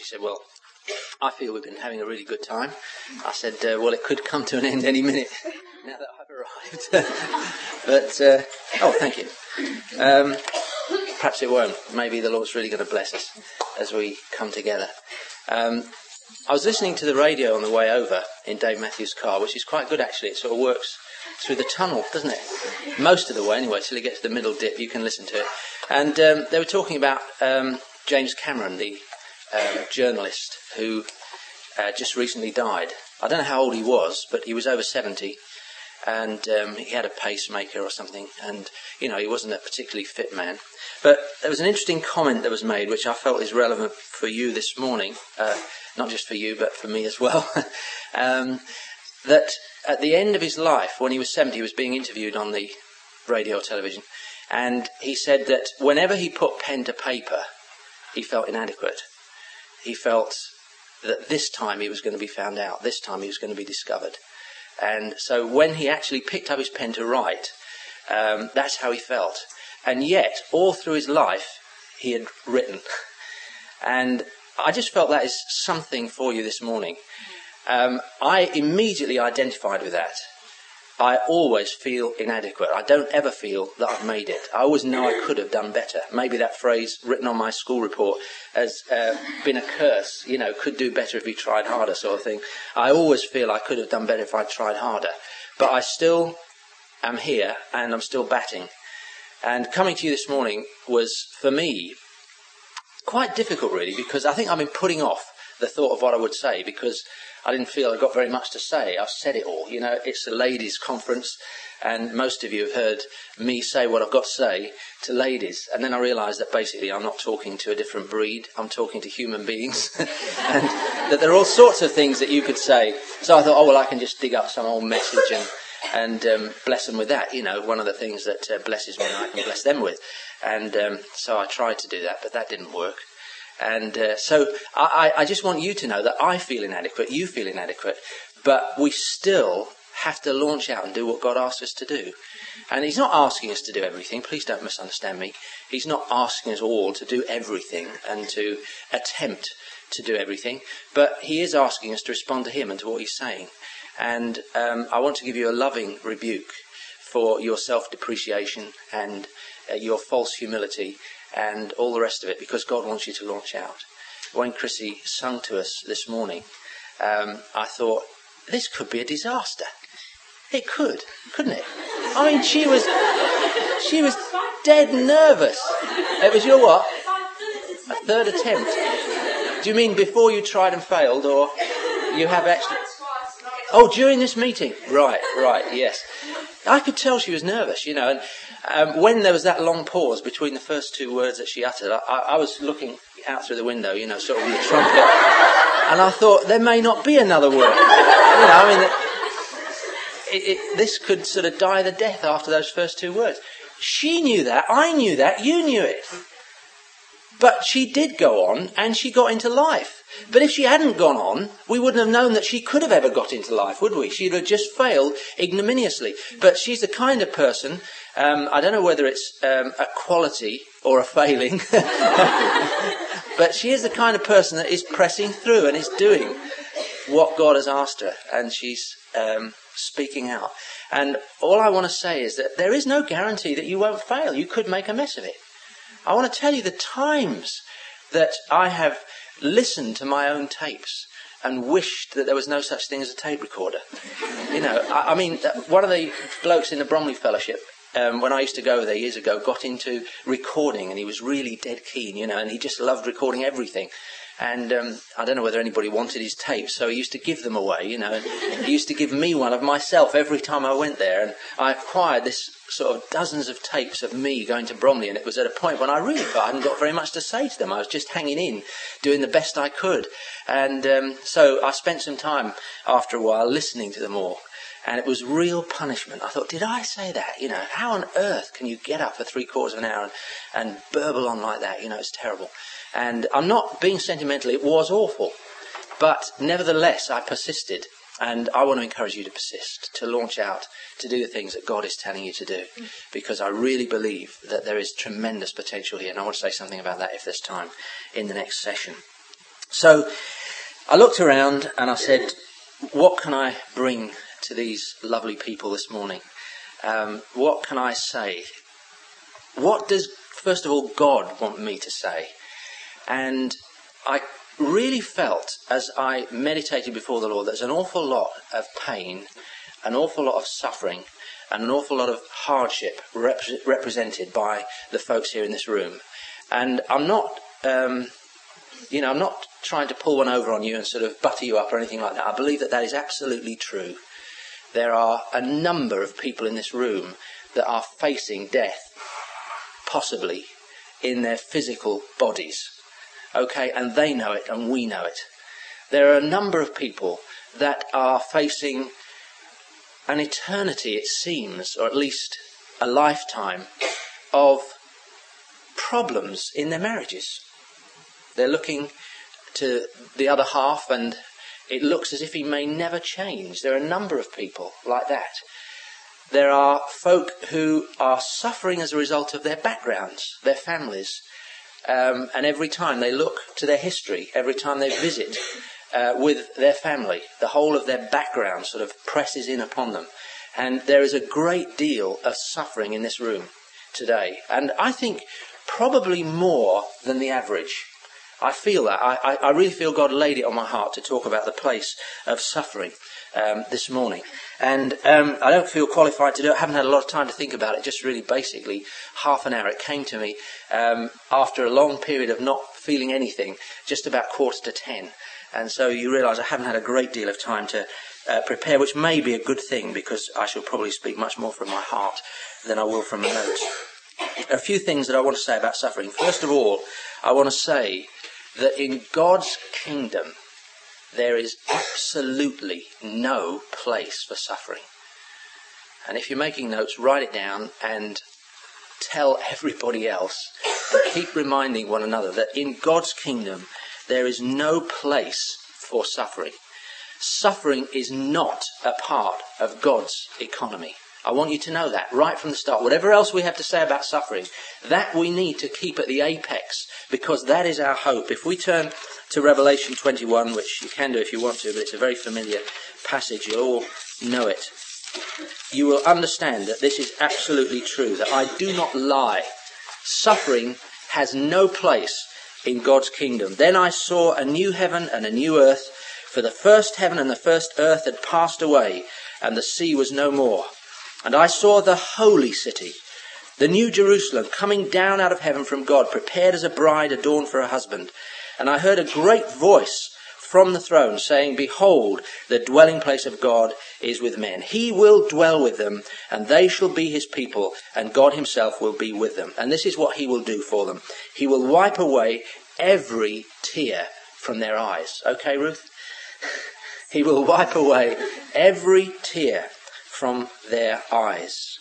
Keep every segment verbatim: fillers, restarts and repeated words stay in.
said, well, I feel we've been having a really good time. I said, uh, well, it could come to an end any minute now that I've arrived. but, uh, oh, thank you. Um, perhaps it won't. Maybe the Lord's really going to bless us as we come together. Um, I was listening to the radio on the way over in Dave Matthews' car, which is quite good, actually. It sort of works through the tunnel, doesn't it? Most of the way, anyway, till you get to the middle dip, you can listen to it. And um, they were talking about um, James Cameron, the um, journalist who uh, just recently died. I don't know how old he was, but he was over seventy, and um, he had a pacemaker or something, and, you know, he wasn't a particularly fit man. But there was an interesting comment that was made, which I felt is relevant for you this morning, uh, not just for you, but for me as well, um, that at the end of his life, when he was seventy, he was being interviewed on the radio or television, and he said that whenever he put pen to paper, he felt inadequate. He felt that this time he was going to be found out, this time he was going to be discovered. And so when he actually picked up his pen to write, um, that's how he felt. And yet, all through his life, he had written. And I just felt that is something for you this morning. Um, I immediately identified with that. I always feel inadequate. I don't ever feel that I've made it. I always know I could have done better. Maybe that phrase written on my school report has uh, been a curse, you know, could do better if he tried harder sort of thing. I always feel I could have done better if I tried harder. But I still am here and I'm still batting. And coming to you this morning was, for me, quite difficult really, because I think I've been putting off the thought of what I would say because I didn't feel I got very much to say. I've said it all. You know, it's a ladies' conference, and most of you have heard me say what I've got to say to ladies. And then I realised that basically I'm not talking to a different breed. I'm talking to human beings. And that there are all sorts of things that you could say. So I thought, oh, well, I can just dig up some old message and, and um, bless them with that. You know, one of the things that uh, blesses me, I can bless them with. And um, so I tried to do that, but that didn't work. And uh, so I, I just want you to know that I feel inadequate, you feel inadequate, but we still have to launch out and do what God asks us to do. And he's not asking us to do everything. Please don't misunderstand me. He's not asking us all to do everything and to attempt to do everything, but he is asking us to respond to him and to what he's saying. And um, I want to give you a loving rebuke for your self-depreciation and uh, your false humility and all the rest of it, because God wants you to launch out. When Chrissy sung to us this morning, um, I thought, this could be a disaster. It could, couldn't it? I mean, she was she was dead nervous. It was your what? A third attempt. Do you mean before you tried and failed, or you have actually... Oh, during this meeting. Right, right, yes. I could tell she was nervous, you know, and um, when there was that long pause between the first two words that she uttered, I, I was looking out through the window, you know, sort of with the trumpet, and I thought, there may not be another word. You know, I mean, it, it, this could sort of die the death after those first two words. She knew that, I knew that, you knew it. But she did go on, and she got into life. But if she hadn't gone on, we wouldn't have known that she could have ever got into life, would we? She'd have just failed ignominiously. But she's the kind of person, um, I don't know whether it's um, a quality or a failing, but she is the kind of person that is pressing through and is doing what God has asked her, and she's um, speaking out. And all I want to say is that there is no guarantee that you won't fail. You could make a mess of it. I want to tell you the times that I have listened to my own tapes and wished that there was no such thing as a tape recorder. You know, I, I mean, one of the blokes in the Bromley Fellowship, um, when I used to go there years ago, got into recording, and he was really dead keen, you know, and he just loved recording everything. And um, I don't know whether anybody wanted his tapes, so he used to give them away, you know. And he used to give me one of myself every time I went there. And I acquired this sort of dozens of tapes of me going to Bromley, and it was at a point when I really thought I hadn't got very much to say to them. I was just hanging in, doing the best I could. And um, so I spent some time after a while listening to them all. And it was real punishment. I thought, did I say that? You know, how on earth can you get up for three quarters of an hour and, and burble on like that? You know, it's terrible. And I'm not being sentimental. It was awful. But nevertheless, I persisted. And I want to encourage you to persist, to launch out, to do the things that God is telling you to do. Because I really believe that there is tremendous potential here. And I want to say something about that if there's time in the next session. So I looked around and I said, what can I bring to these lovely people this morning? Um, what can I say? What does, first of all, God want me to say? And I really felt, as I meditated before the Lord, there's an awful lot of pain, an awful lot of suffering, and an awful lot of hardship rep- represented by the folks here in this room. And I'm not, um, you know, I'm not trying to pull one over on you and sort of butter you up or anything like that. I believe that that is absolutely true. There are a number of people in this room that are facing death, possibly in their physical bodies. Okay, and they know it and we know it. There are a number of people that are facing an eternity, it seems, or at least a lifetime of problems in their marriages. They're looking to the other half and it looks as if he may never change. There are a number of people like that. There are folk who are suffering as a result of their backgrounds, their families. Um, and every time they look to their history, every time they visit uh, with their family, the whole of their background sort of presses in upon them. And there is a great deal of suffering in this room today. And I think probably more than the average. I feel that. I, I really feel God laid it on my heart to talk about the place of suffering um, this morning. And um, I don't feel qualified to do it. I haven't had a lot of time to think about it. Just really basically half an hour. It came to me um, after a long period of not feeling anything, just about quarter to ten. And so you realise I haven't had a great deal of time to uh, prepare, which may be a good thing because I shall probably speak much more from my heart than I will from my notes. A few things that I want to say about suffering. First of all, I want to say that in God's kingdom, there is absolutely no place for suffering. And if you're making notes, write it down and tell everybody else and keep reminding one another that in God's kingdom, there is no place for suffering. Suffering is not a part of God's economy. I want you to know that right from the start. Whatever else we have to say about suffering, that we need to keep at the apex, because that is our hope. If we turn to Revelation twenty-one, which you can do if you want to, but it's a very familiar passage, you'll all know it, you will understand that this is absolutely true, that I do not lie. Suffering has no place in God's kingdom. Then I saw a new heaven and a new earth, for the first heaven and the first earth had passed away, and the sea was no more. And I saw the holy city, the new Jerusalem, coming down out of heaven from God, prepared as a bride adorned for her husband. And I heard a great voice from the throne saying, Behold, the dwelling place of God is with men. He will dwell with them, and they shall be his people, and God himself will be with them. And this is what he will do for them. He will wipe away every tear from their eyes. Okay, Ruth? He will wipe away every tear from their eyes.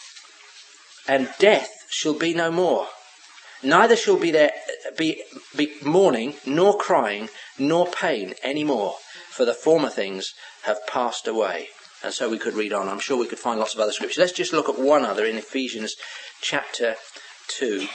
And death shall be no more. Neither shall be there be, be mourning, nor crying, nor pain any more, for the former things have passed away. And so we could read on. I'm sure we could find lots of other scriptures. Let's just look at one other in Ephesians chapter two.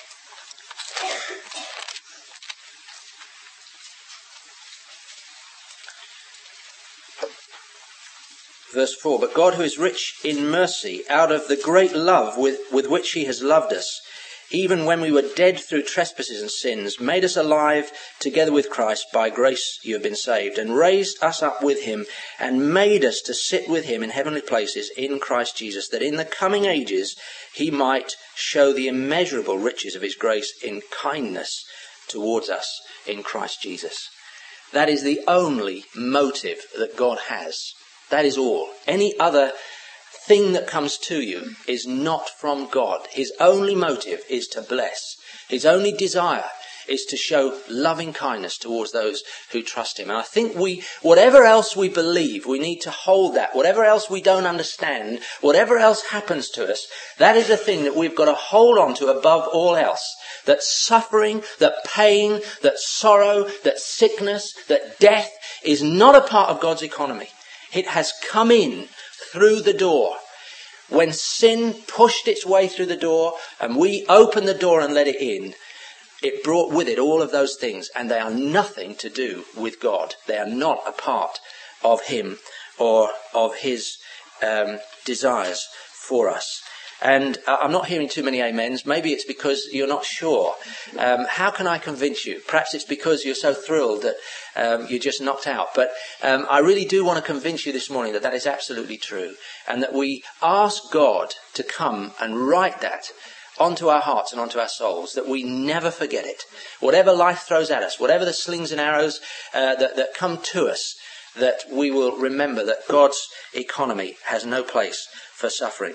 Verse four, But God, who is rich in mercy, out of the great love with, with which he has loved us, even when we were dead through trespasses and sins, made us alive together with Christ. By grace you have been saved, and raised us up with him, and made us to sit with him in heavenly places in Christ Jesus, that in the coming ages he might show the immeasurable riches of his grace in kindness towards us in Christ Jesus. That is the only motive that God has. That is all. Any other thing that comes to you is not from God. His only motive is to bless. His only desire is to show loving kindness towards those who trust him. And I think we, whatever else we believe, we need to hold that. Whatever else we don't understand, whatever else happens to us, that is the thing that we've got to hold on to above all else. That suffering, that pain, that sorrow, that sickness, that death is not a part of God's economy. It has come in through the door. When sin pushed its way through the door and we opened the door and let it in, it brought with it all of those things, and they are nothing to do with God. They are not a part of him or of his um, desires for us. And uh, I'm not hearing too many amens. Maybe it's because you're not sure. Um, how can I convince you? Perhaps it's because you're so thrilled that um, you're just knocked out. But um, I really do want to convince you this morning that that is absolutely true. And that we ask God to come and write that onto our hearts and onto our souls, that we never forget it. Whatever life throws at us, whatever the slings and arrows uh, that, that come to us, that we will remember that God's economy has no place for suffering.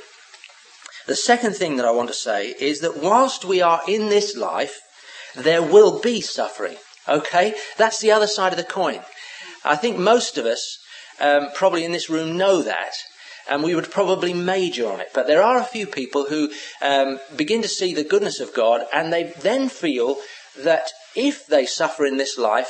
The second thing that I want to say is that whilst we are in this life, there will be suffering. Okay? That's the other side of the coin. I think most of us, um, probably in this room, know that. And we would probably major on it. But there are a few people who um, begin to see the goodness of God, and they then feel that if they suffer in this life,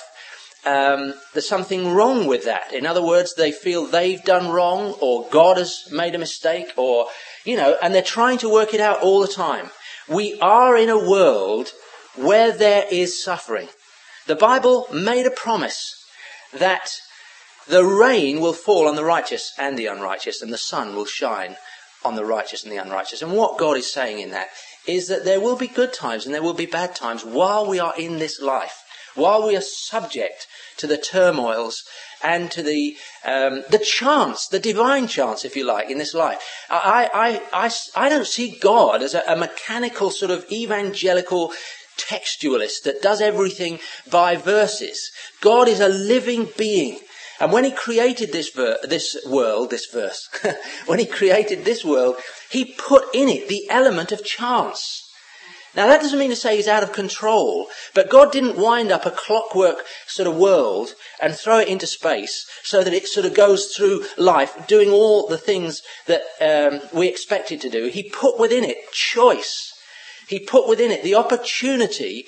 um, there's something wrong with that. In other words, they feel they've done wrong, or God has made a mistake, or, you know, and they're trying to work it out all the time. We are in a world where there is suffering. The Bible made a promise that the rain will fall on the righteous and the unrighteous, and the sun will shine on the righteous and the unrighteous. And what God is saying in that is that there will be good times and there will be bad times while we are in this life, while we are subject to the turmoils and to the um, the chance, the divine chance, if you like, in this life. I, I, I, I don't see God as a, a mechanical sort of evangelical textualist that does everything by verses. God is a living being. And when he created this ver- this world, this verse, when he created this world, he put in it the element of chance. Now that doesn't mean to say he's out of control, but God didn't wind up a clockwork sort of world and throw it into space so that it sort of goes through life doing all the things that um, we expect it to do. He put within it choice. He put within it the opportunity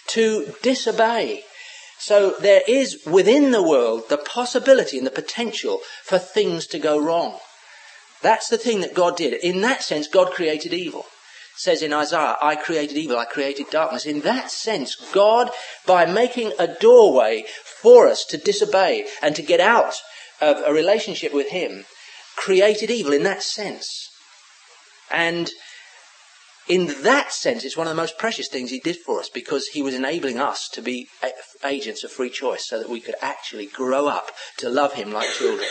to disobey. So there is within the world the possibility and the potential for things to go wrong. That's the thing that God did. In that sense, God created evil. It says in Isaiah, I created evil, I created darkness. In that sense, God, by making a doorway for us to disobey and to get out of a relationship with him, created evil in that sense. And in that sense, it's one of the most precious things he did for us, because he was enabling us to be agents of free choice so that we could actually grow up to love him like children.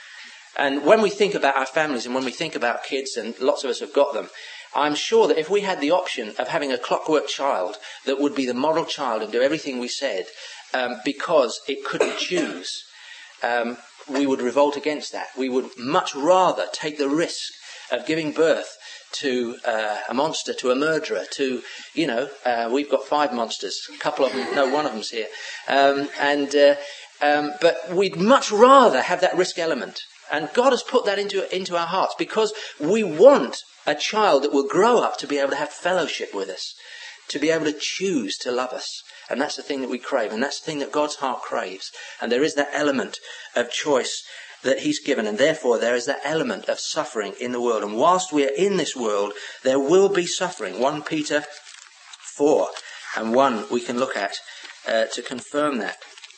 And when we think about our families and when we think about kids, and lots of us have got them, I'm sure that if we had the option of having a clockwork child that would be the model child and do everything we said, um, because it couldn't choose, um, we would revolt against that. We would much rather take the risk of giving birth to uh, a monster, to a murderer, to, you know, uh, we've got five monsters, a couple of them, no, one of them's here. Um, and uh, um, but we'd much rather have that risk element. And God has put that into, into our hearts because we want a child that will grow up to be able to have fellowship with us, to be able to choose to love us. And that's the thing that we crave, and that's the thing that God's heart craves. And there is that element of choice that he's given, and therefore there is that element of suffering in the world. And whilst we are in this world, there will be suffering. First Peter four, and one we can look at uh, to confirm that.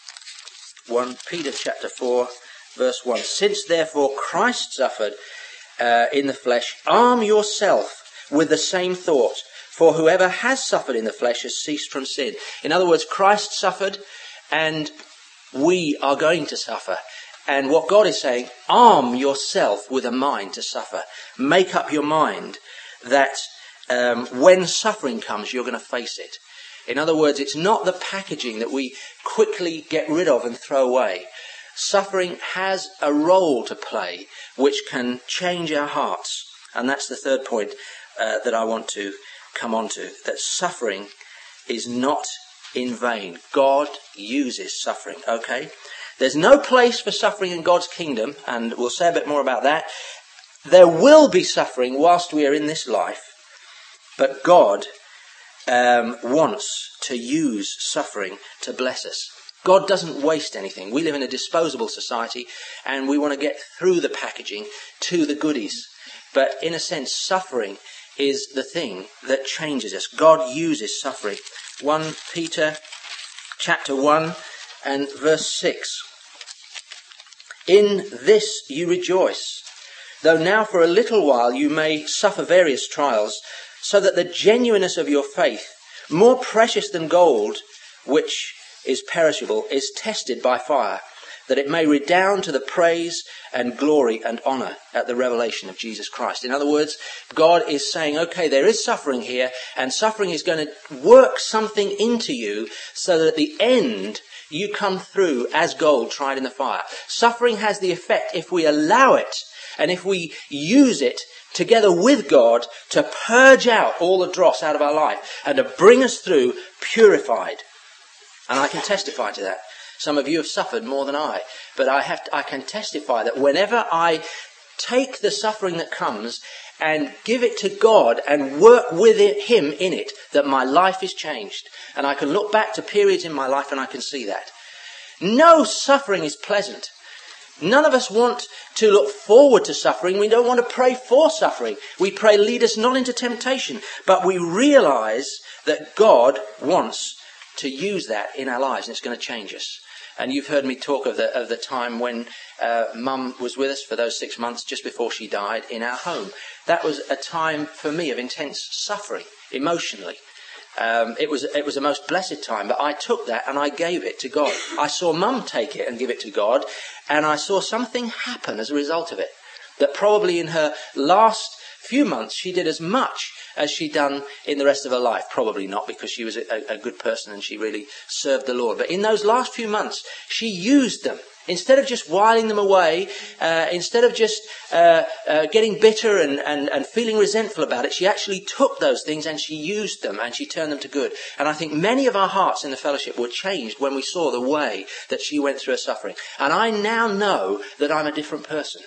First Peter chapter four, verse one. Since therefore Christ suffered uh, in the flesh, arm yourself with the same thought, for whoever has suffered in the flesh has ceased from sin. In other words, Christ suffered, and we are going to suffer. And what God is saying, arm yourself with a mind to suffer. Make up your mind that um, when suffering comes, you're going to face it. In other words, it's not the packaging that we quickly get rid of and throw away. Suffering has a role to play which can change our hearts. And that's the third point uh, that I want to come on to. That suffering is not in vain. God uses suffering, okay? There's no place for suffering in God's kingdom, and we'll say a bit more about that. There will be suffering whilst we are in this life, but God um, wants to use suffering to bless us. God doesn't waste anything. We live in a disposable society, and we want to get through the packaging to the goodies. But in a sense, suffering is the thing that changes us. God uses suffering. First Peter chapter one and verse six. In this you rejoice, though now for a little while you may suffer various trials, so that the genuineness of your faith, more precious than gold, which is perishable, is tested by fire, that it may redound to the praise and glory and honour at the revelation of Jesus Christ. In other words, God is saying, okay, there is suffering here, and suffering is going to work something into you so that at the end you come through as gold tried in the fire. Suffering has the effect, if we allow it, and if we use it together with God, to purge out all the dross out of our life and to bring us through purified. And I can testify to that. Some of you have suffered more than I, but I have to, I can testify that whenever I take the suffering that comes and give it to God and work with it, Him in it, that my life is changed. And I can look back to periods in my life and I can see that. No suffering is pleasant. None of us want to look forward to suffering. We don't want to pray for suffering. We pray, lead us not into temptation. But we realise that God wants to use that in our lives, and it's going to change us. And you've heard me talk of the of the time when uh, Mum was with us for those six months just before she died in our home. That was a time for me of intense suffering, emotionally. Um, it was it was a most blessed time, but I took that and I gave it to God. I saw Mum take it and give it to God, and I saw something happen as a result of it. That probably in her last few months she did as much as she'd done in the rest of her life. Probably not, because she was a, a good person and she really served the Lord. But in those last few months, she used them. Instead of just whiling them away, uh, instead of just uh, uh, getting bitter and, and, and feeling resentful about it, she actually took those things and she used them and she turned them to good. And I think many of our hearts in the fellowship were changed when we saw the way that she went through her suffering. And I now know that I'm a different person.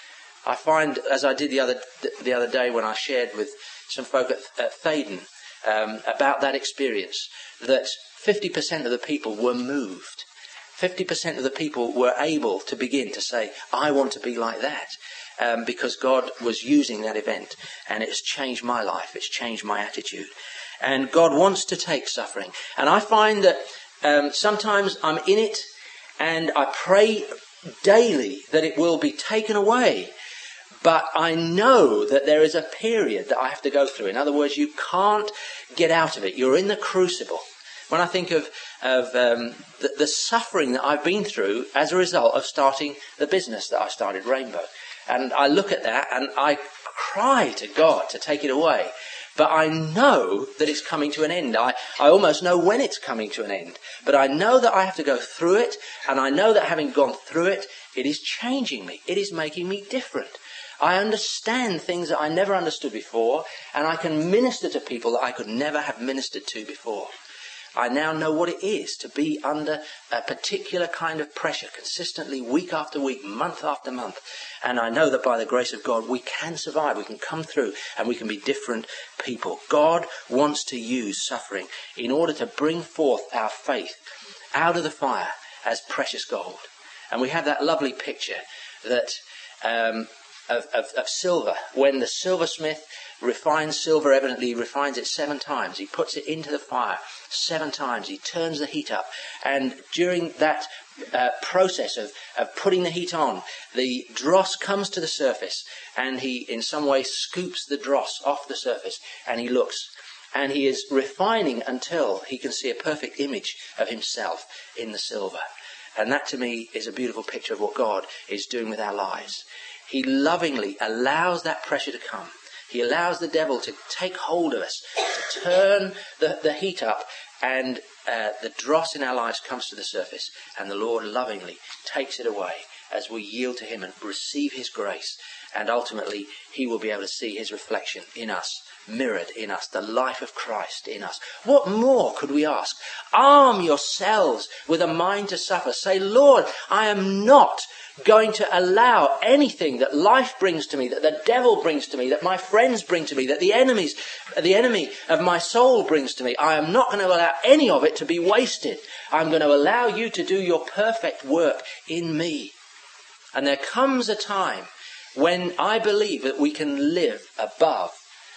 I find, as I did the other the other day when I shared with some folk at, at Thaden um, about that experience, that fifty percent of the people were moved. fifty percent of the people were able to begin to say, I want to be like that, um, because God was using that event, and it's changed my life, it's changed my attitude. And God wants to take suffering. And I find that um, sometimes I'm in it, and I pray daily that it will be taken away. But I know that there is a period that I have to go through. In other words, you can't get out of it. You're in the crucible. When I think of, of um, the, the suffering that I've been through as a result of starting the business that I started, Rainbow. And I look at that and I cry to God to take it away. But I know that it's coming to an end. I, I almost know when it's coming to an end. But I know that I have to go through it. And I know that having gone through it, it is changing me. It is making me different. I understand things that I never understood before, and I can minister to people that I could never have ministered to before. I now know what it is to be under a particular kind of pressure consistently, week after week, month after month. And I know that by the grace of God, we can survive, we can come through, and we can be different people. God wants to use suffering in order to bring forth our faith out of the fire as precious gold. And we have that lovely picture that... Um, Of, of, of silver. When the silversmith refines silver, evidently he refines it seven times. He puts it into the fire seven times. He turns the heat up. And during that uh, process of, of putting the heat on, the dross comes to the surface. And he, in some way, scoops the dross off the surface. And he looks. And he is refining until he can see a perfect image of himself in the silver. And that, to me, is a beautiful picture of what God is doing with our lives. He lovingly allows that pressure to come. He allows the devil to take hold of us, to turn the, the heat up, and uh, the dross in our lives comes to the surface. And the Lord lovingly takes it away as we yield to him and receive his grace. And ultimately, he will be able to see his reflection in us, mirrored in us, the life of Christ in us. What more could we ask? Arm yourselves with a mind to suffer. Say, Lord, I am not going to allow anything that life brings to me, that the devil brings to me, that my friends bring to me, that the enemies, the enemy of my soul brings to me. I am not going to allow any of it to be wasted. I'm going to allow you to do your perfect work in me. And there comes a time when I believe that we can live above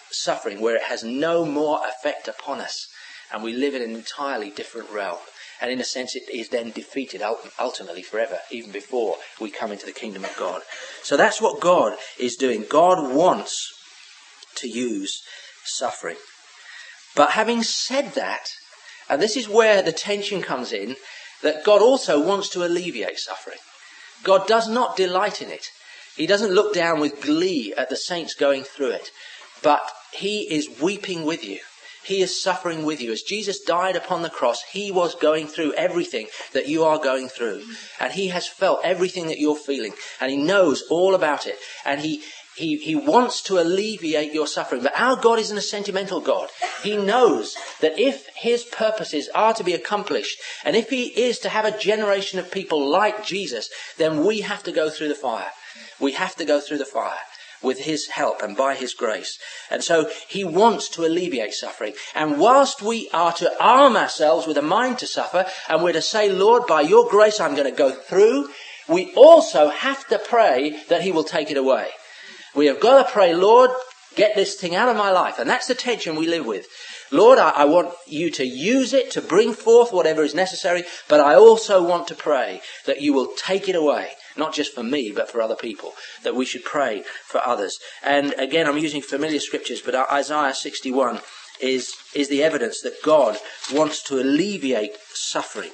suffering where it has no more effect upon us, and we live in an entirely different realm. And in a sense, it is then defeated ultimately forever, even before we come into the kingdom of God. So that's what God is doing. God wants to use suffering. But having said that, and this is where the tension comes in, that God also wants to alleviate suffering. God does not delight in it. He doesn't look down with glee at the saints going through it. But he is weeping with you. He is suffering with you. As Jesus died upon the cross, he was going through everything that you are going through. And he has felt everything that you're feeling. And he knows all about it. And he, he, he wants to alleviate your suffering. But our God isn't a sentimental God. He knows that if his purposes are to be accomplished, and if he is to have a generation of people like Jesus, then we have to go through the fire. We have to go through the fire with his help and by his grace. And so he wants to alleviate suffering. And whilst we are to arm ourselves with a mind to suffer, and we're to say, Lord, by your grace I'm going to go through, we also have to pray that he will take it away. We have got to pray, Lord, get this thing out of my life. And that's the tension we live with. Lord, I, I want you to use it to bring forth whatever is necessary, but I also want to pray that you will take it away. Not just for me, but for other people. That we should pray for others. And again, I'm using familiar scriptures, but Isaiah sixty-one is, is the evidence that God wants to alleviate suffering.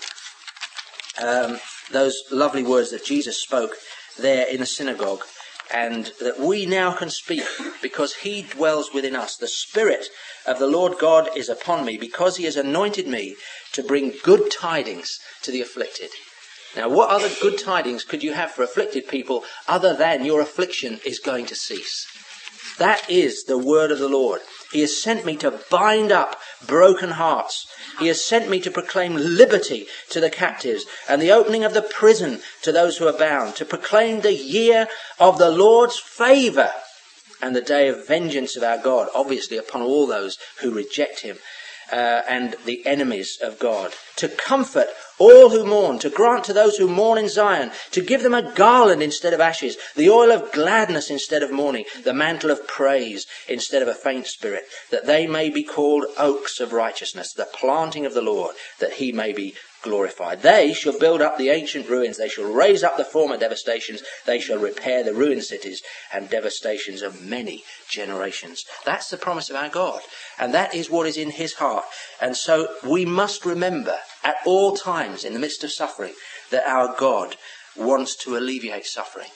Um, those lovely words that Jesus spoke there in the synagogue, and that we now can speak because he dwells within us. The Spirit of the Lord God is upon me because he has anointed me to bring good tidings to the afflicted. Now, what other good tidings could you have for afflicted people other than your affliction is going to cease? That is the word of the Lord. He has sent me to bind up broken hearts. He has sent me to proclaim liberty to the captives and the opening of the prison to those who are bound, to proclaim the year of the Lord's favour and the day of vengeance of our God, obviously upon all those who reject him. Uh, and the enemies of God, to comfort all who mourn, to grant to those who mourn in Zion, to give them a garland instead of ashes, the oil of gladness instead of mourning, the mantle of praise instead of a faint spirit, that they may be called oaks of righteousness, the planting of the Lord, that he may be glorified. They shall build up the ancient ruins. They shall raise up the former devastations. They shall repair the ruined cities and devastations of many generations. That's the promise of our God. And that is what is in his heart. And so we must remember at all times in the midst of suffering that our God wants to alleviate suffering.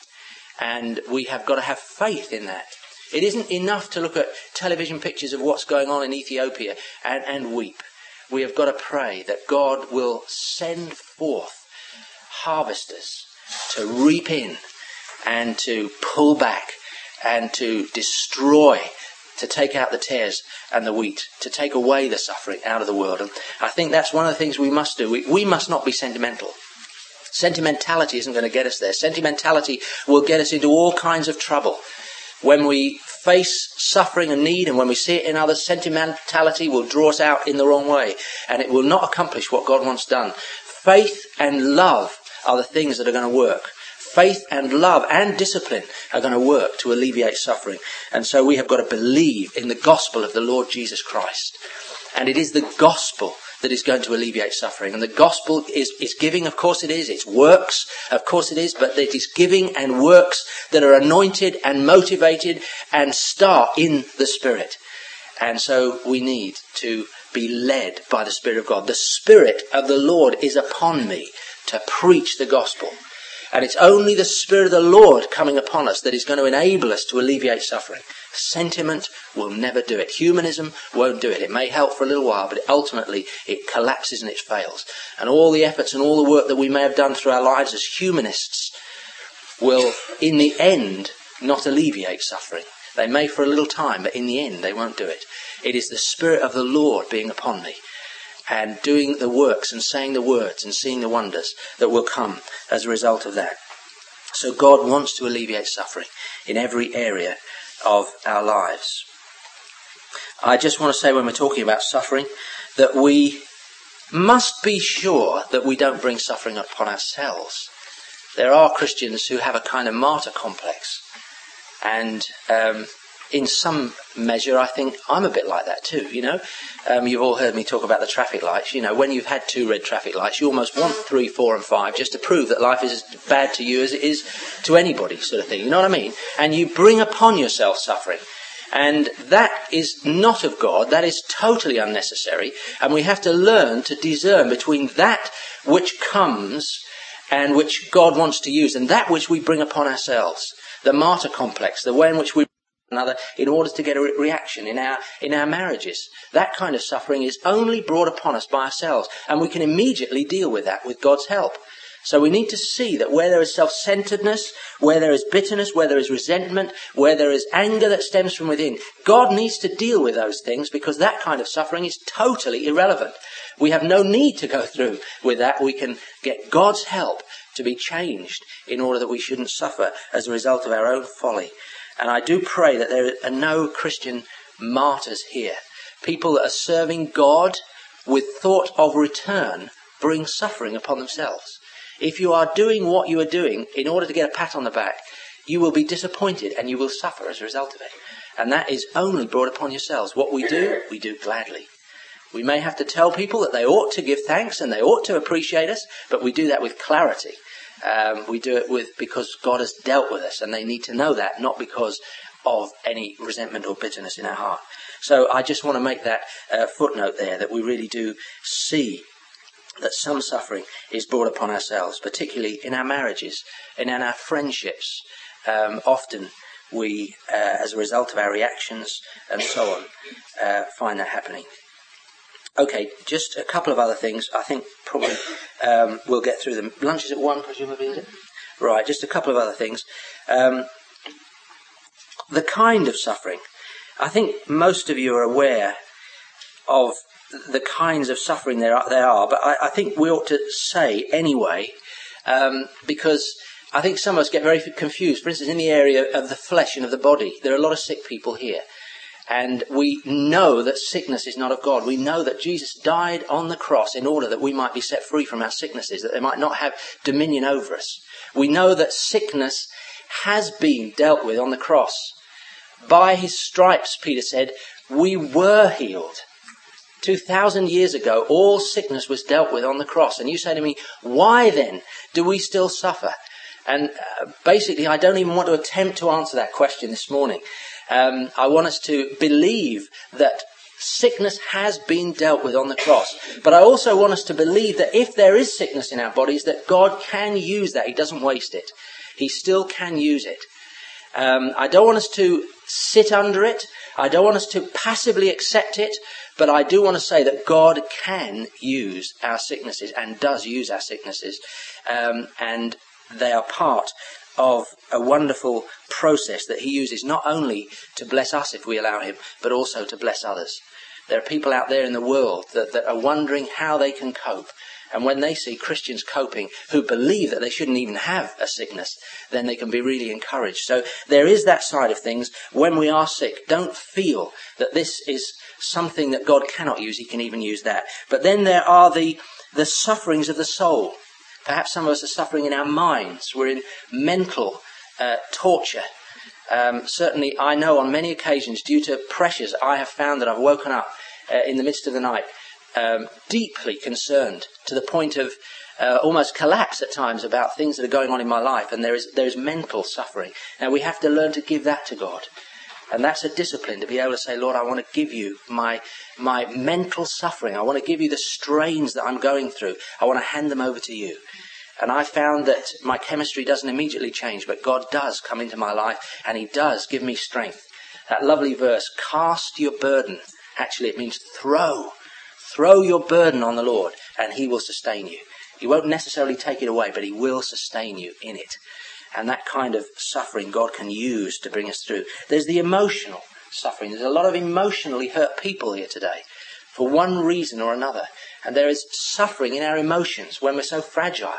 And we have got to have faith in that. It isn't enough to look at television pictures of what's going on in Ethiopia and, and weep. We have got to pray that God will send forth harvesters to reap in and to pull back and to destroy, to take out the tares and the wheat, to take away the suffering out of the world. And I think that's one of the things we must do. We, we must not be sentimental. Sentimentality isn't going to get us there. Sentimentality will get us into all kinds of trouble. When we face suffering and need, and when we see it in others, sentimentality will draw us out in the wrong way, and it will not accomplish what God wants done. Faith and love are the things that are going to work. Faith and love and discipline are going to work to alleviate suffering. And so we have got to believe in the gospel of the Lord Jesus Christ. And it is the gospel that is going to alleviate suffering. And the gospel is, is giving, of course it is. It's works, of course it is. But it is giving and works that are anointed and motivated and start in the Spirit. And so we need to be led by the Spirit of God. The Spirit of the Lord is upon me to preach the gospel. And it's only the Spirit of the Lord coming upon us that is going to enable us to alleviate suffering. Sentiment will never do it. Humanism won't do it. It may help for a little while, but ultimately it collapses and it fails. And all the efforts and all the work that we may have done through our lives as humanists will, in the end, not alleviate suffering. They may for a little time, but in the end they won't do it. It is the Spirit of the Lord being upon me and doing the works and saying the words and seeing the wonders that will come as a result of that. So God wants to alleviate suffering in every area of our lives. I just want to say, when we're talking about suffering, that we must be sure that we don't bring suffering upon ourselves. There are Christians who have a kind of martyr complex, and um, in some measure, I think I'm a bit like that too, you know. Um, you've all heard me talk about the traffic lights. You know, when you've had two red traffic lights, you almost want three, four and five just to prove that life is as bad to you as it is to anybody, sort of thing. You know what I mean? And you bring upon yourself suffering. And that is not of God. That is totally unnecessary. And we have to learn to discern between that which comes and which God wants to use and that which we bring upon ourselves. The martyr complex, the way in which we another in order to get a re- reaction in our in our marriages. That kind of suffering is only brought upon us by ourselves, and we can immediately deal with that with God's help. So we need to see that where there is self-centeredness, where there is bitterness, where there is resentment, where there is anger that stems from within, God needs to deal with those things, because that kind of suffering is totally irrelevant. We have no need to go through with that. We can get God's help to be changed in order that we shouldn't suffer as a result of our own folly. And I do pray that there are no Christian martyrs here. People that are serving God with thought of return bring suffering upon themselves. If you are doing what you are doing in order to get a pat on the back, you will be disappointed and you will suffer as a result of it. And that is only brought upon yourselves. What we do, we do gladly. We may have to tell people that they ought to give thanks and they ought to appreciate us, but we do that with clarity. Um, we do it with because God has dealt with us, and they need to know that, not because of any resentment or bitterness in our heart. So I just want to make that uh, footnote there, that we really do see that some suffering is brought upon ourselves, particularly in our marriages and in our friendships. Um, often we, uh, as a result of our reactions and so on, uh, find that happening. Okay, just a couple of other things. I think probably um, we'll get through them. Lunch is at one, presumably, is it? Right, just a couple of other things. Um, the kind of suffering. I think most of you are aware of the kinds of suffering there are, there are but I, I think we ought to say anyway, um, because I think some of us get very confused. For instance, in the area of the flesh and of the body, there are a lot of sick people here. And we know that sickness is not of God. We know that Jesus died on the cross in order that we might be set free from our sicknesses, that they might not have dominion over us. We know that sickness has been dealt with on the cross. By his stripes, Peter said, we were healed. Two thousand years ago, all sickness was dealt with on the cross. And you say to me, why then do we still suffer? And uh, basically, I don't even want to attempt to answer that question this morning. Um, I want us to believe that sickness has been dealt with on the cross. But I also want us to believe that if there is sickness in our bodies, that God can use that. He doesn't waste it. He still can use it. Um, I don't want us to sit under it. I don't want us to passively accept it. But I do want to say that God can use our sicknesses and does use our sicknesses. Um, and they are part of a wonderful process that he uses not only to bless us if we allow him, but also to bless others. There are people out there in the world that, that are wondering how they can cope. And when they see Christians coping who believe that they shouldn't even have a sickness, then they can be really encouraged. So there is that side of things. When we are sick, don't feel that this is something that God cannot use. He can even use that. But then there are the, the sufferings of the soul. Perhaps some of us are suffering in our minds. We're in mental uh, torture. Um, certainly, I know on many occasions, due to pressures, I have found that I've woken up uh, in the midst of the night um, deeply concerned, to the point of uh, almost collapse at times about things that are going on in my life. And there is there is mental suffering. Now, we have to learn to give that to God. And that's a discipline, to be able to say, Lord, I want to give you my my mental suffering. I want to give you the strains that I'm going through. I want to hand them over to you. And I found that my chemistry doesn't immediately change, but God does come into my life, and he does give me strength. That lovely verse, cast your burden. Actually, it means throw. Throw your burden on the Lord, and he will sustain you. He won't necessarily take it away, but he will sustain you in it. And that kind of suffering God can use to bring us through. There's the emotional suffering. There's a lot of emotionally hurt people here today, for one reason or another. And there is suffering in our emotions when we're so fragile.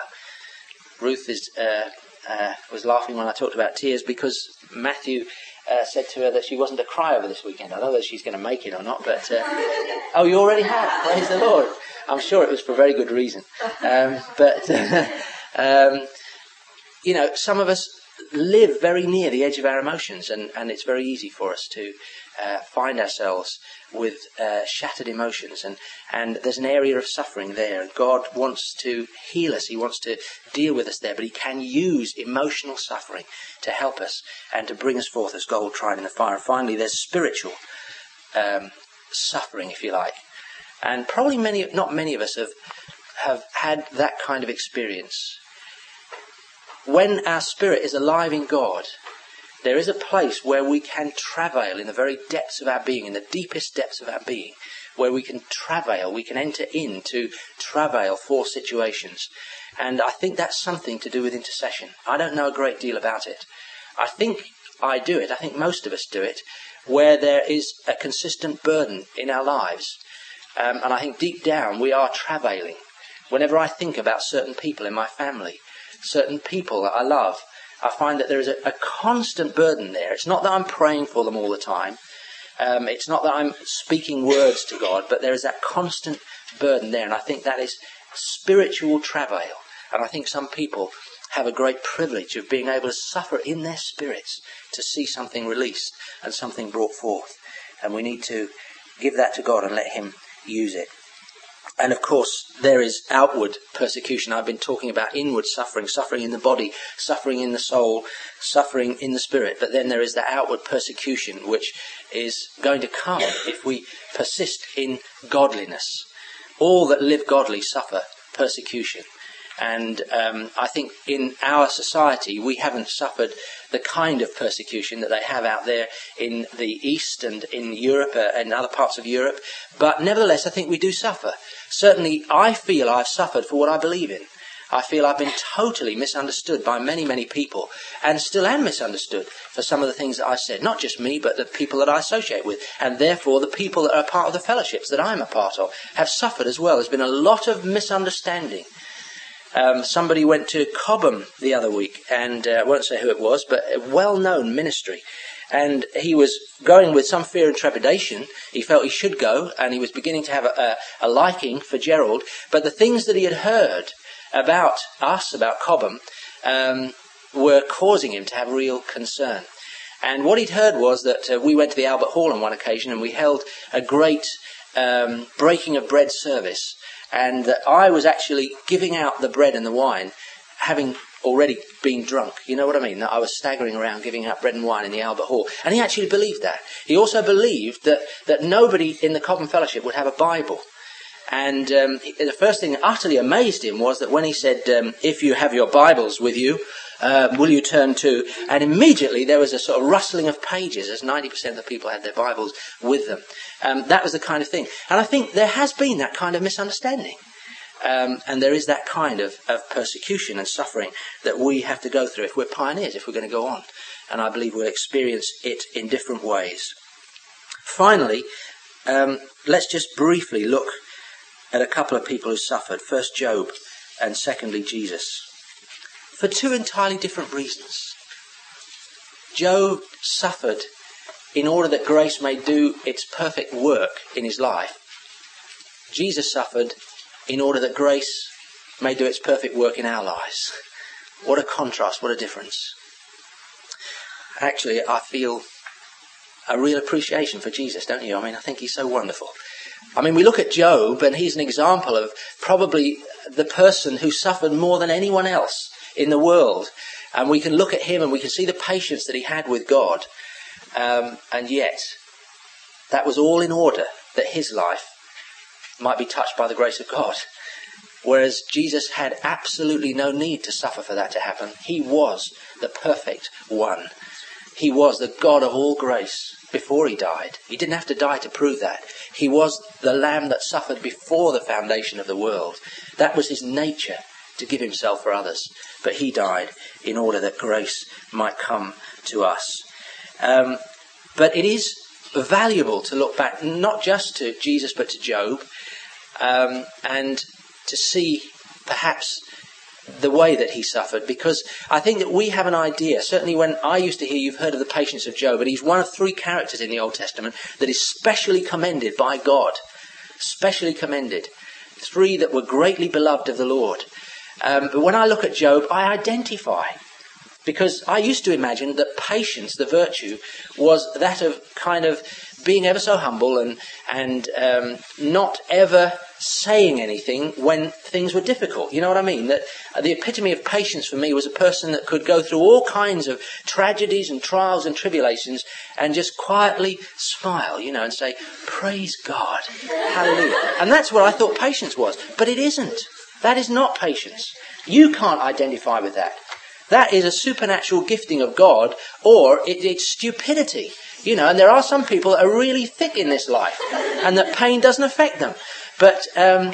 Ruth is, uh, uh, was laughing when I talked about tears, because Matthew uh, said to her that she wasn't to cry over this weekend. I don't know whether she's going to make it or not, but... Uh, oh, you already have? Praise the Lord. I'm sure it was for very good reason. Um, but, uh, um, you know, some of us live very near the edge of our emotions, and, and it's very easy for us to uh, find ourselves with uh, shattered emotions, and, and there's an area of suffering there, and God wants to heal us, he wants to deal with us there, but he can use emotional suffering to help us and to bring us forth as gold tried in the fire. And finally, there's spiritual um, suffering, if you like, and probably many, not many of us have, have had that kind of experience. When our spirit is alive in God, there is a place where we can travail in the very depths of our being, in the deepest depths of our being, where we can travail, we can enter into travail for situations. And I think that's something to do with intercession. I don't know a great deal about it. I think I do it, I think most of us do it, where there is a consistent burden in our lives. Um, and I think deep down we are travailing. Whenever I think about certain people in my family, certain people that I love, I find that there is a, a constant burden there. It's not that I'm praying for them all the time. Um, it's not that I'm speaking words to God, but there is that constant burden there. And I think that is spiritual travail. And I think some people have a great privilege of being able to suffer in their spirits to see something released and something brought forth. And we need to give that to God and let him use it. And of course, there is outward persecution. I've been talking about inward suffering, suffering in the body, suffering in the soul, suffering in the spirit. But then there is the outward persecution, which is going to come if we persist in godliness. All that live godly suffer persecution. And um, I think in our society, we haven't suffered the kind of persecution that they have out there in the East and in Europe uh, and other parts of Europe. But nevertheless, I think we do suffer. Certainly, I feel I've suffered for what I believe in. I feel I've been totally misunderstood by many, many people, and still am misunderstood for some of the things that I said. Not just me, but the people that I associate with. And therefore, the people that are part of the fellowships that I'm a part of have suffered as well. There's been a lot of misunderstanding. Um, somebody went to Cobham the other week, and uh, I won't say who it was, but a well-known ministry. And he was going with some fear and trepidation. He felt he should go, and he was beginning to have a, a, a liking for Gerald. But the things that he had heard about us, about Cobham, um, were causing him to have real concern. And what he'd heard was that uh, we went to the Albert Hall on one occasion, and we held a great um, breaking of bread service. And that I was actually giving out the bread and the wine, having already been drunk. You know what I mean? That I was staggering around giving out bread and wine in the Albert Hall. And he actually believed that. He also believed that, that nobody in the Cobham Fellowship would have a Bible. And um, the first thing that utterly amazed him was that when he said, um, if you have your Bibles with you, uh, will you turn to... And immediately there was a sort of rustling of pages as ninety percent of the people had their Bibles with them. Um, that was the kind of thing. And I think there has been that kind of misunderstanding. Um, and there is that kind of, of persecution and suffering that we have to go through if we're pioneers, if we're going to go on. And I believe we'll experience it in different ways. Finally, um, let's just briefly look at a couple of people who suffered. First Job, and secondly Jesus. For two entirely different reasons. Job suffered in order that grace may do its perfect work in his life. Jesus suffered in order that grace may do its perfect work in our lives. What a contrast, what a difference. Actually, I feel a real appreciation for Jesus, don't you? I mean, I think he's so wonderful. I mean, we look at Job, and he's an example of probably the person who suffered more than anyone else in the world. And we can look at him and we can see the patience that he had with God. Um, and yet, that was all in order that his life might be touched by the grace of God. Whereas Jesus had absolutely no need to suffer for that to happen. He was the perfect one. He was the God of all grace before he died. He didn't have to die to prove that. He was the Lamb that suffered before the foundation of the world. That was his nature, to give himself for others. But he died in order that grace might come to us. Um, but it is valuable to look back, not just to Jesus, but to Job, um, and to see perhaps the way that he suffered, because I think that we have an idea. Certainly when I used to hear, you've heard of the patience of Job, and he's one of three characters in the Old Testament that is specially commended by God. Specially commended. Three that were greatly beloved of the Lord. Um, but when I look at Job, I identify, Because I used to imagine that patience, the virtue, was that of kind of being ever so humble and, and um, not ever saying anything when things were difficult. You know what I mean? That the epitome of patience for me was a person that could go through all kinds of tragedies and trials and tribulations and just quietly smile, you know, and say, praise God, hallelujah. And that's what I thought patience was. But it isn't. That is not patience. You can't identify with that. That is a supernatural gifting of God, or it, it's stupidity. You know, and there are some people that are really thick in this life, and that pain doesn't affect them. But um,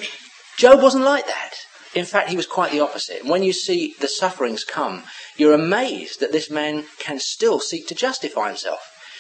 Job wasn't like that. In fact, he was quite the opposite. And when you see the sufferings come, you're amazed that this man can still seek to justify himself.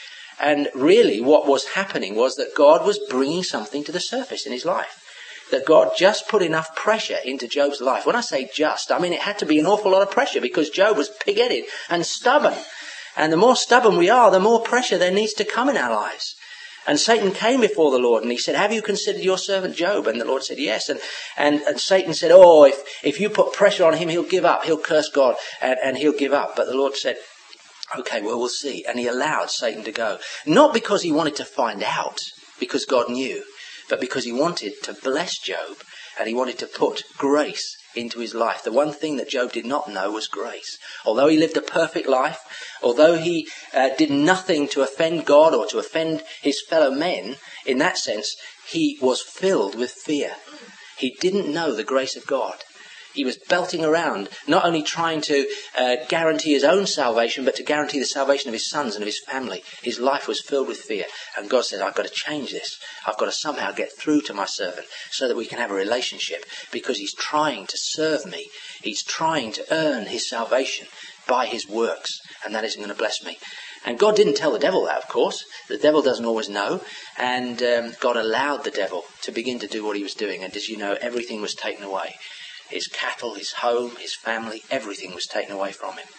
And really what was happening was that God was bringing something to the surface in his life. That God just put enough pressure into Job's life. When I say just, I mean it had to be an awful lot of pressure, because Job was pig-headed and stubborn. And the more stubborn we are, the more pressure there needs to come in our lives. And Satan came before the Lord and he said, have you considered your servant Job? And the Lord said, yes. And, and, and Satan said, oh, if, if you put pressure on him, he'll give up. He'll curse God and, and he'll give up. But the Lord said, okay, well, we'll see. And he allowed Satan to go. Not because he wanted to find out, because God knew, but because he wanted to bless Job and he wanted to put grace into his life. The one thing that Job did not know was grace. Although he lived a perfect life, although he uh, did nothing to offend God or to offend his fellow men, in that sense, he was filled with fear. He didn't know the grace of God. He was belting around, not only trying to uh, guarantee his own salvation, but to guarantee the salvation of his sons and of his family. His life was filled with fear. And God said, I've got to change this. I've got to somehow get through to my servant so that we can have a relationship, because he's trying to serve me. He's trying to earn his salvation by his works, and that isn't going to bless me. And God didn't tell the devil that, of course. The devil doesn't always know. And um, God allowed the devil to begin to do what he was doing. And as you know, everything was taken away. His cattle, his home, his family, everything was taken away from him.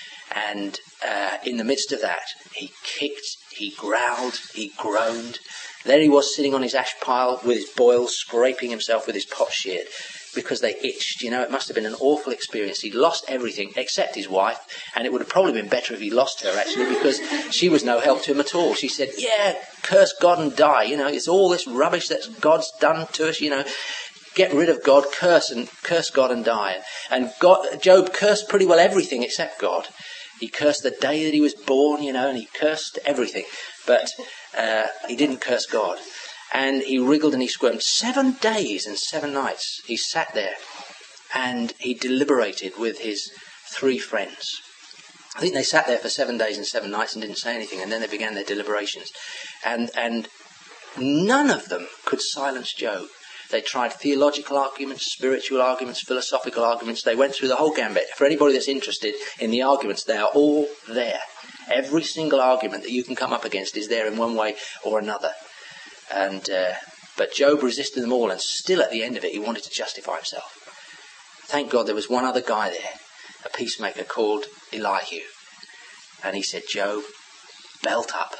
And uh, in the midst of that, he kicked, he growled, he groaned. There he was sitting on his ash pile with his boils, scraping himself with his potsherd because they itched. You know, it must have been an awful experience. He'd lost everything except his wife, and it would have probably been better if he lost her, actually, because she was no help to him at all. She said, yeah, curse God and die. You know, it's all this rubbish that God's done to us, you know. Get rid of God, curse and curse God and die. And God, Job cursed pretty well everything except God. He cursed the day that he was born, you know, and he cursed everything. But uh, he didn't curse God. And he wriggled and he squirmed. Seven days and seven nights he sat there and he deliberated with his three friends. I think they sat there for seven days and seven nights and didn't say anything, and then they began their deliberations. And, and none of them could silence Job. They tried theological arguments, spiritual arguments, philosophical arguments. They went through the whole gambit. For anybody that's interested in the arguments, they are all there. Every single argument that you can come up against is there in one way or another. And uh, but Job resisted them all, and still at the end of it, he wanted to justify himself. Thank God there was one other guy there, a peacemaker called Elihu. And he said, Job, belt up.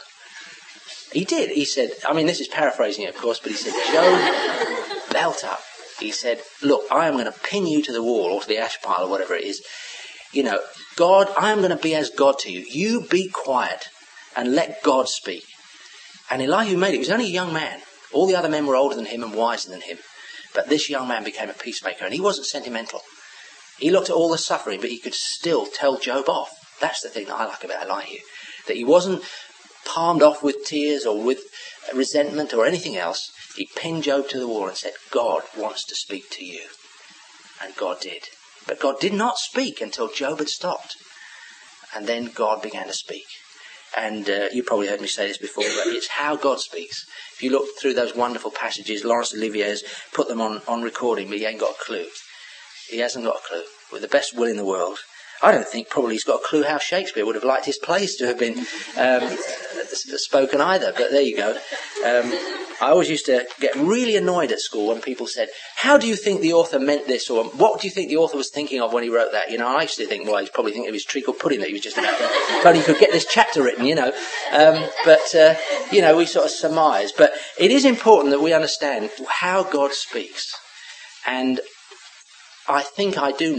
He did. He said, I mean, this is paraphrasing it, of course, but he said, Job, belt up. He said, look, I am going to pin you to the wall or to the ash pile or whatever it is. You know, God, I am going to be as God to you. You be quiet and let God speak. And Elihu made it. He was only a young man. All the other men were older than him and wiser than him. But this young man became a peacemaker, and he wasn't sentimental. He looked at all the suffering, but he could still tell Job off. That's the thing that I like about Elihu. That he wasn't palmed off with tears or with resentment or anything else. He pinned Job to the wall and said, God wants to speak to you. And God did. But God did not speak until Job had stopped. And then God began to speak. And uh, you probably heard me say this before, but it's how God speaks. If you look through those wonderful passages, Laurence Olivier has put them on, on recording, but he ain't got a clue. He hasn't got a clue. With the best will in the world. I don't think probably he's got a clue how Shakespeare would have liked his plays to have been um, spoken either, but there you go. Um, I always used to get really annoyed at school when people said, how do you think the author meant this, or what do you think the author was thinking of when he wrote that? You know, I used to think, well, he's probably thinking of his treacle pudding that he was just about to, if only he could get this chapter written, you know. Um, but, uh, you know, we sort of surmise. But it is important that we understand how God speaks. And I think I do know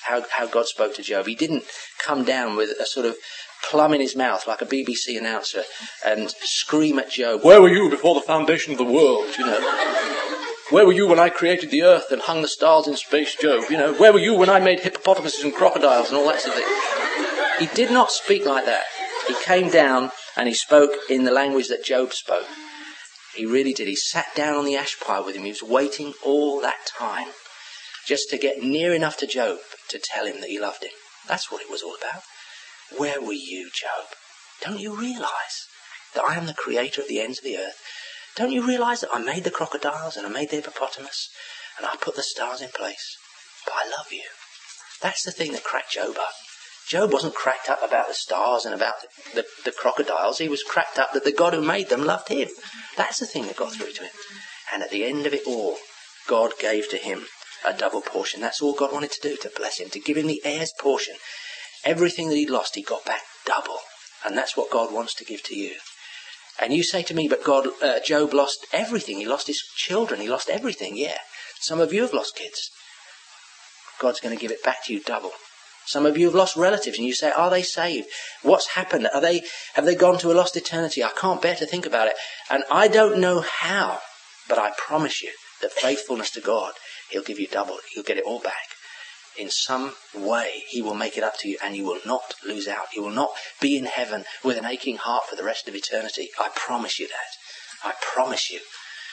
how, how God spoke to Job. He didn't come down with a sort of plum in his mouth like a B B C announcer and scream at Job, "Where were you before the foundation of the world? You know, where were you when I created the earth and hung the stars in space, Job? You know, where were you when I made hippopotamuses and crocodiles and all that sort of thing?" He did not speak like that. He came down and he spoke in the language that Job spoke. He really did. He sat down on the ash pile with him. He was waiting all that time just to get near enough to Job to tell him that he loved him. That's what it was all about. Where were you, Job? Don't you realise that I am the creator of the ends of the earth? Don't you realise that I made the crocodiles and I made the hippopotamus and I put the stars in place? But I love you. That's the thing that cracked Job up. Job wasn't cracked up about the stars and about the, the, the crocodiles. He was cracked up that the God who made them loved him. That's the thing that got through to him. And at the end of it all, God gave to him a double portion. That's all God wanted to do, to bless him, to give him the heir's portion. Everything that he'd lost, he got back double. And that's what God wants to give to you. And you say to me, but God, uh, Job lost everything. He lost his children. He lost everything. Yeah. Some of you have lost kids. God's going to give it back to you double. Some of you have lost relatives and you say, are they saved? What's happened? Are they, have they gone to a lost eternity? I can't bear to think about it. And I don't know how, but I promise you that faithfulness to God, he'll give you double. He'll get it all back. In some way, he will make it up to you and you will not lose out. You will not be in heaven with an aching heart for the rest of eternity. I promise you that. I promise you.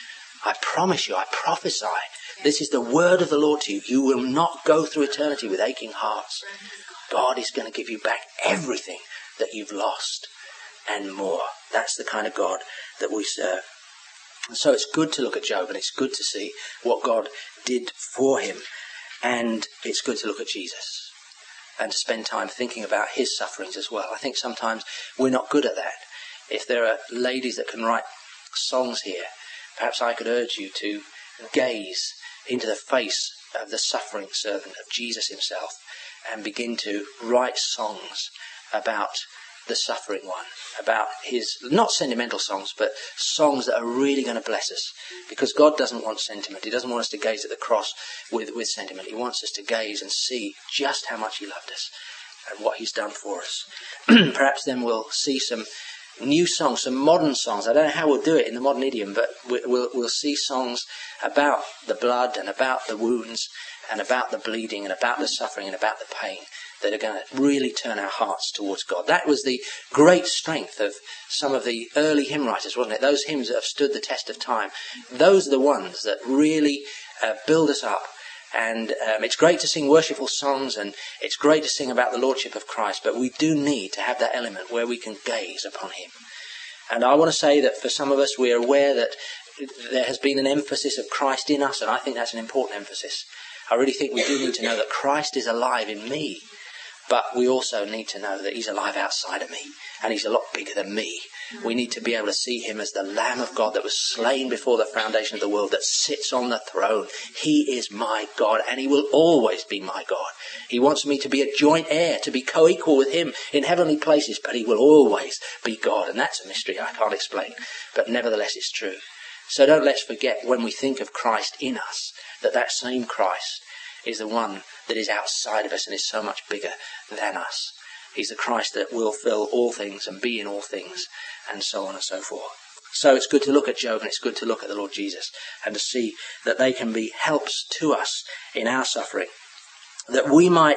I promise you. I prophesy. This is the word of the Lord to you. You will not go through eternity with aching hearts. God is going to give you back everything that you've lost and more. That's the kind of God that we serve. And so it's good to look at Job and it's good to see what God did for him. And it's good to look at Jesus and to spend time thinking about his sufferings as well. I think sometimes we're not good at that. If there are ladies that can write songs here, perhaps I could urge you to gaze into the face of the suffering servant of Jesus himself and begin to write songs about the suffering one, about his, not sentimental songs, but songs that are really going to bless us. Because God doesn't want sentiment. He doesn't want us to gaze at the cross with, with sentiment. He wants us to gaze and see just how much he loved us and what he's done for us. Perhaps then we'll see some new songs, some modern songs. I don't know how we'll do it in the modern idiom, but we'll, we'll see songs about the blood and about the wounds and about the bleeding and about the suffering and about the pain that are going to really turn our hearts towards God. That was the great strength of some of the early hymn writers, wasn't it? Those hymns that have stood the test of time. Those are the ones that really uh, build us up. And um, it's great to sing worshipful songs and it's great to sing about the Lordship of Christ, but we do need to have that element where we can gaze upon him. And I want to say that for some of us, we are aware that there has been an emphasis of Christ in us, and I think that's an important emphasis. I really think we do need to know that Christ is alive in me, but we also need to know that he's alive outside of me, and he's a lot bigger than me. We need to be able to see him as the Lamb of God that was slain before the foundation of the world, that sits on the throne. He is my God, and he will always be my God. He wants me to be a joint heir, to be co-equal with him in heavenly places, but he will always be God. And that's a mystery I can't explain, but nevertheless it's true. So don't let's forget when we think of Christ in us, that that same Christ is the one that is outside of us and is so much bigger than us. He's the Christ that will fill all things and be in all things, and so on and so forth. So it's good to look at Job and it's good to look at the Lord Jesus and to see that they can be helps to us in our suffering. That we might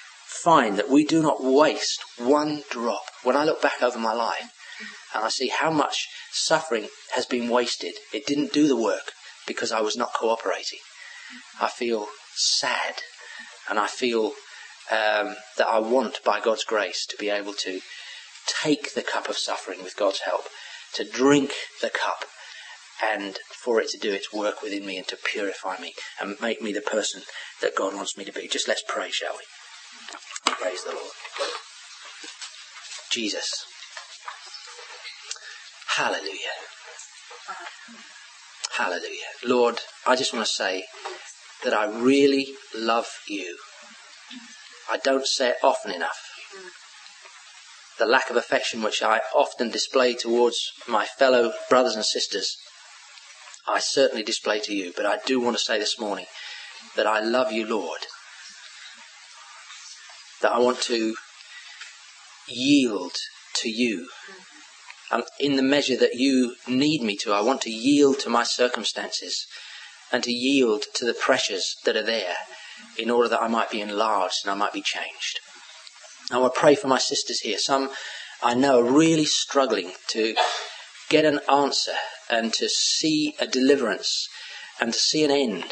find that we do not waste one drop. When I look back over my life and I see how much suffering has been wasted, it didn't do the work because I was not cooperating. I feel sad and I feel Um, that I want, by God's grace, to be able to take the cup of suffering with God's help, to drink the cup, and for it to do its work within me and to purify me and make me the person that God wants me to be. Just let's pray, shall we? Praise the Lord. Jesus. Hallelujah. Hallelujah. Lord, I just want to say that I really love you. I don't say it often enough. The lack of affection which I often display towards my fellow brothers and sisters, I certainly display to you. But I do want to say this morning that I love you, Lord. that I want to yield to you. Um, in the measure that you need me to, I want to yield to my circumstances and to yield to the pressures that are there in order that I might be enlarged and I might be changed. I want to pray for my sisters here. Some I know are really struggling to get an answer and to see a deliverance and to see an end.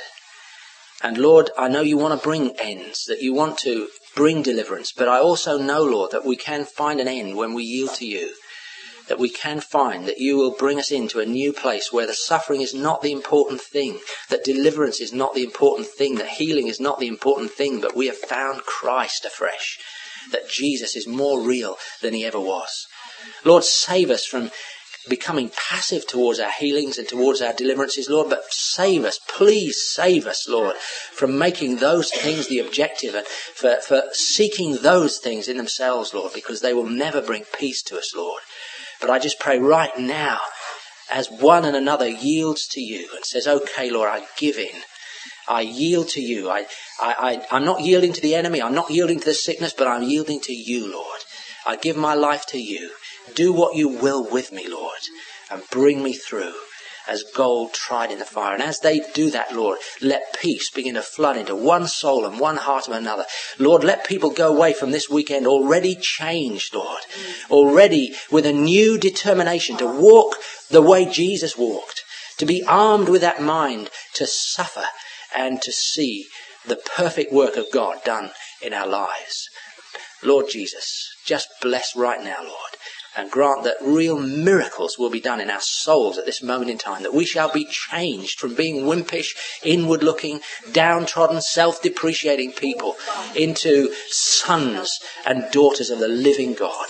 And Lord, I know you want to bring ends, that you want to bring deliverance, but I also know, Lord, that we can find an end when we yield to you, that we can find that you will bring us into a new place where the suffering is not the important thing, that deliverance is not the important thing, that healing is not the important thing, but we have found Christ afresh, that Jesus is more real than he ever was. Lord, save us from becoming passive towards our healings and towards our deliverances, Lord, but save us, please save us, Lord, from making those things the objective and for, for seeking those things in themselves, Lord, because they will never bring peace to us, Lord. But I just pray right now, as one and another yields to you and says, okay, Lord, I give in. I yield to you. I, I, I, I'm not yielding to the enemy. I'm not yielding to the sickness, but I'm yielding to you, Lord. I give my life to you. Do what you will with me, Lord, and bring me through as gold tried in the fire. And as they do that, Lord, let peace begin to flood into one soul and one heart of another. Lord, let people go away from this weekend already changed, Lord, already with a new determination to walk the way Jesus walked, to be armed with that mind to suffer and to see the perfect work of God done in our lives. Lord Jesus, just bless right now, Lord, and grant that real miracles will be done in our souls at this moment in time, that we shall be changed from being wimpish, inward-looking, downtrodden, self-depreciating people into sons and daughters of the living God.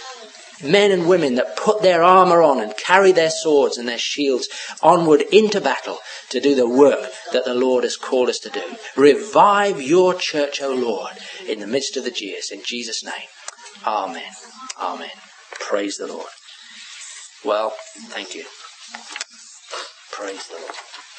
Men and women that put their armour on and carry their swords and their shields onward into battle to do the work that the Lord has called us to do. Revive your church, O Lord, in the midst of the jeers. In Jesus' name. Amen. Amen. Praise the Lord. Well, thank you. Praise the Lord.